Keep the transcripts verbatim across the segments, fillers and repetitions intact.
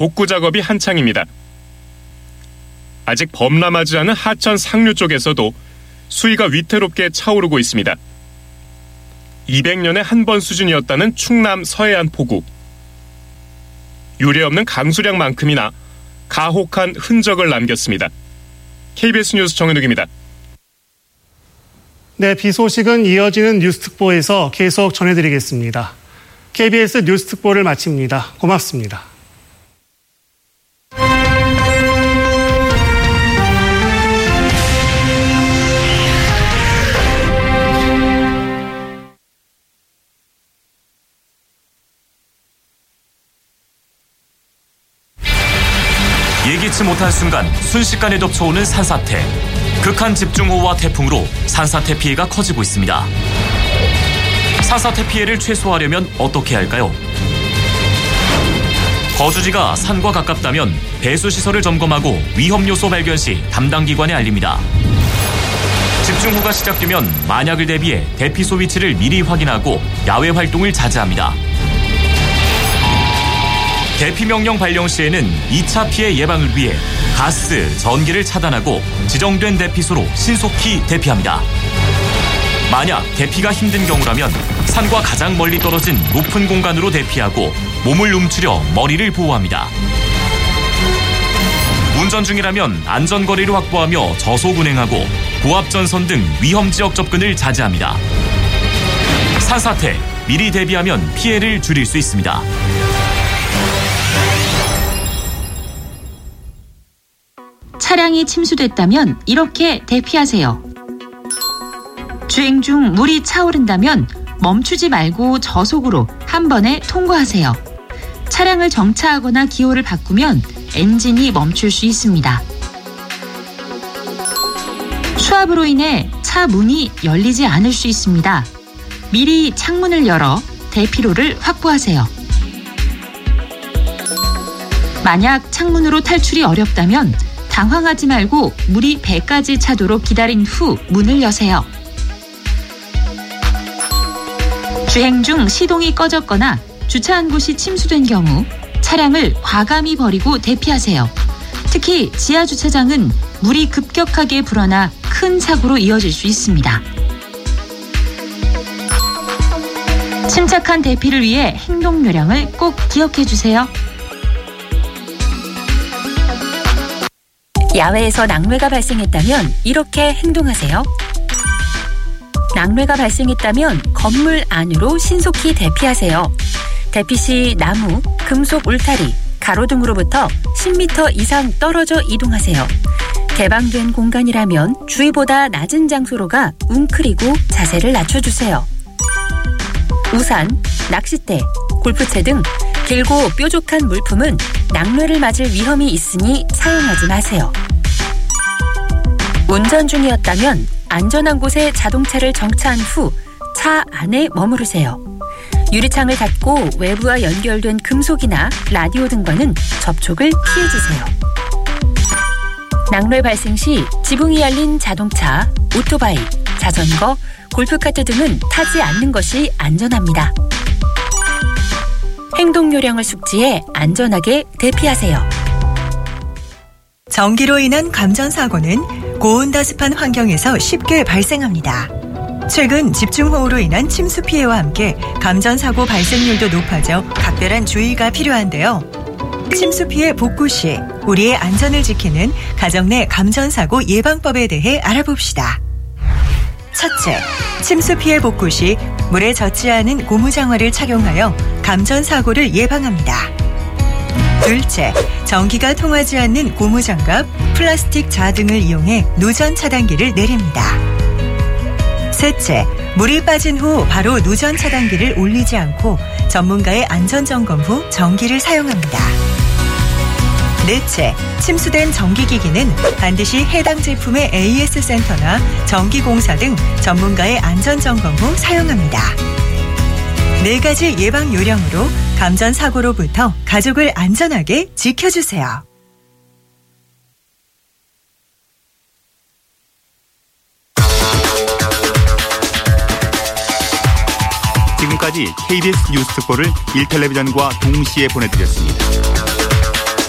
복구 작업이 한창입니다. 아직 범람하지 않은 하천 상류 쪽에서도 수위가 위태롭게 차오르고 있습니다. 이백 년에 한 번 수준이었다는 충남 서해안 포구. 유례없는 강수량만큼이나 가혹한 흔적을 남겼습니다. 케이비에스 뉴스 정현욱입니다. 네, 비 소식은 이어지는 뉴스특보에서 계속 전해드리겠습니다. 케이비에스 뉴스특보를 마칩니다. 고맙습니다. 예기치 못한 순간 순식간에 덮쳐오는 산사태. 극한 집중호우와 태풍으로 산사태 피해가 커지고 있습니다. 산사태 피해를 최소화하려면 어떻게 할까요? 거주지가 산과 가깝다면 배수시설을 점검하고 위험요소 발견 시 담당 기관에 알립니다. 집중호우가 시작되면 만약을 대비해 대피소 위치를 미리 확인하고 야외 활동을 자제합니다. 대피명령 발령 시에는 이 차 피해 예방을 위해 가스, 전기를 차단하고 지정된 대피소로 신속히 대피합니다. 만약 대피가 힘든 경우라면 산과 가장 멀리 떨어진 높은 공간으로 대피하고 몸을 움츠려 머리를 보호합니다. 운전 중이라면 안전거리를 확보하며 저속 운행하고 고압전선 등 위험지역 접근을 자제합니다. 산사태, 미리 대비하면 피해를 줄일 수 있습니다. 차량이 침수됐다면 이렇게 대피하세요. 주행 중 물이 차오른다면 멈추지 말고 저속으로 한 번에 통과하세요. 차량을 정차하거나 기호를 바꾸면 엔진이 멈출 수 있습니다. 수압으로 인해 차 문이 열리지 않을 수 있습니다. 미리 창문을 열어 대피로를 확보하세요. 만약 창문으로 탈출이 어렵다면 당황하지 말고 물이 배까지 차도록 기다린 후 문을 여세요. 주행 중 시동이 꺼졌거나 주차한 곳이 침수된 경우 차량을 과감히 버리고 대피하세요. 특히 지하 주차장은 물이 급격하게 불어나 큰 사고로 이어질 수 있습니다. 침착한 대피를 위해 행동 요령을 꼭 기억해 주세요. 야외에서 낙뢰가 발생했다면 이렇게 행동하세요. 낙뢰가 발생했다면 건물 안으로 신속히 대피하세요. 대피 시 나무, 금속 울타리, 가로등으로부터 십 미터 이상 떨어져 이동하세요. 개방된 공간이라면 주위보다 낮은 장소로가 웅크리고 자세를 낮춰주세요. 우산, 낚싯대, 골프채 등 길고 뾰족한 물품은 낙뢰를 맞을 위험이 있으니 사용하지 마세요. 운전 중이었다면 안전한 곳에 자동차를 정차한 후 차 안에 머무르세요. 유리창을 닫고 외부와 연결된 금속이나 라디오 등과는 접촉을 피해주세요. 낙뢰 발생 시 지붕이 열린 자동차, 오토바이, 자전거, 골프카트 등은 타지 않는 것이 안전합니다. 행동 요령을 숙지해 안전하게 대피하세요. 전기로 인한 감전사고는 고온다습한 환경에서 쉽게 발생합니다. 최근 집중호우로 인한 침수 피해와 함께 감전사고 발생률도 높아져 각별한 주의가 필요한데요. 침수 피해 복구 시 우리의 안전을 지키는 가정 내 감전사고 예방법에 대해 알아봅시다. 첫째, 침수 피해 복구 시 물에 젖지 않은 고무장화를 착용하여 감전사고를 예방합니다. 둘째, 전기가 통하지 않는 고무장갑, 플라스틱 자 등을 이용해 누전 차단기를 내립니다. 셋째, 물이 빠진 후 바로 누전 차단기를 올리지 않고 전문가의 안전점검 후 전기를 사용합니다. 넷째, 침수된 전기기기는 반드시 해당 제품의 에이에스 센터나 전기공사 등 전문가의 안전점검 후 사용합니다. 네 가지 예방 요령으로 감전사고로부터 가족을 안전하게 지켜주세요. 지금까지 케이비에스 뉴스 특보를 일 텔레비전과 동시에 보내드렸습니다.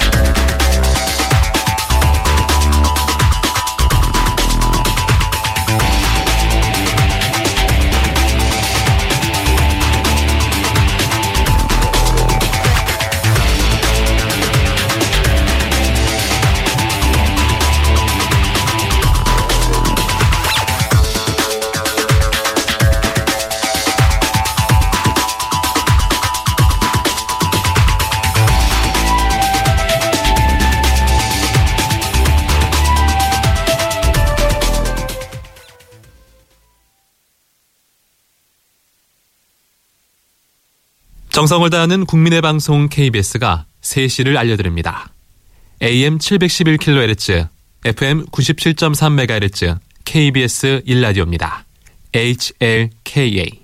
정성을 다하는 국민의 방송 케이비에스가 세 시를 알려드립니다. 에이엠 칠백십일 킬로헤르츠, 에프엠 구십칠 점 삼 메가헤르츠 케이비에스 일 라디오입니다. 에이치엘케이에이